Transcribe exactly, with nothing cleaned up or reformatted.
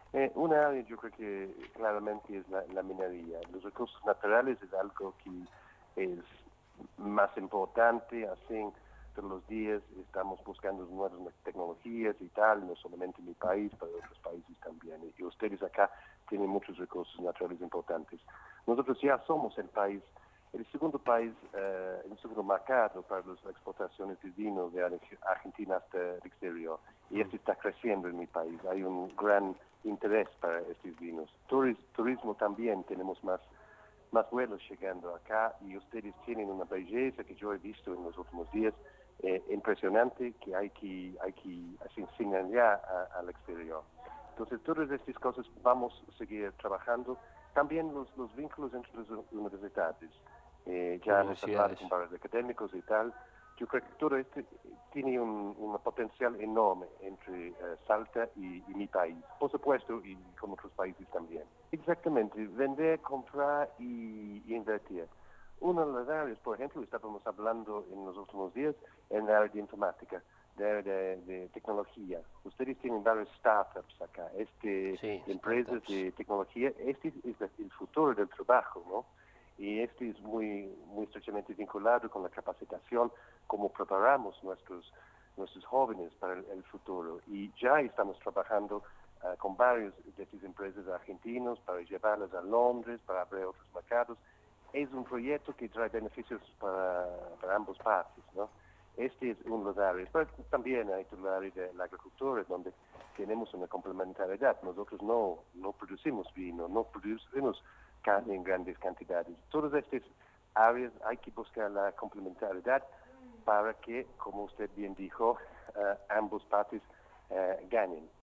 Eh, una área yo creo que claramente es la, la minería. Los recursos naturales es algo que es más importante, así todos los días estamos buscando nuevas tecnologías y tal, no solamente en mi país, pero en otros países también. Y ustedes acá tienen muchos recursos naturales importantes. Nosotros ya somos el país, el segundo país, eh, el segundo mercado para las exportaciones de vino de Argentina hasta el exterior. Y esto está creciendo en mi país. Hay un gran interés para estos vinos. Turis, turismo también, tenemos más, más vuelos llegando acá y ustedes tienen una belleza que yo he visto en los últimos días eh, impresionante que hay que, hay que así, enseñar ya a, al exterior. Entonces, todas estas cosas vamos a seguir trabajando. También los, los vínculos entre las universidades. Eh, ya hemos hablado Universidades. con varios académicos y tal. Yo creo que todo esto tiene un, un potencial enorme entre uh, Salta y, y mi país, por supuesto, y con otros países también. Exactamente, vender, comprar y, y invertir. Una de las áreas, por ejemplo, estábamos hablando en los últimos días en el área de informática, de, área de, de tecnología. Ustedes tienen varios startups acá, este, Sí, empresas startups. de tecnología. Este es el futuro del trabajo, ¿no? Y este es muy, muy estrechamente vinculado con la capacitación, cómo preparamos nuestros, nuestros jóvenes para el, el futuro. Y ya estamos trabajando uh, con varios de estas empresas argentinos para llevarlas a Londres, para abrir otros mercados. Es un proyecto que trae beneficios para, para ambas partes, ¿no? Este es uno de los áreas, pero también hay todo el área de la agricultura, donde tenemos una complementariedad. Nosotros no, no producimos vino, no producimos carne en grandes cantidades. Todas estas áreas hay que buscar la complementariedad para que, como usted bien dijo, uh, ambos partes uh, ganen.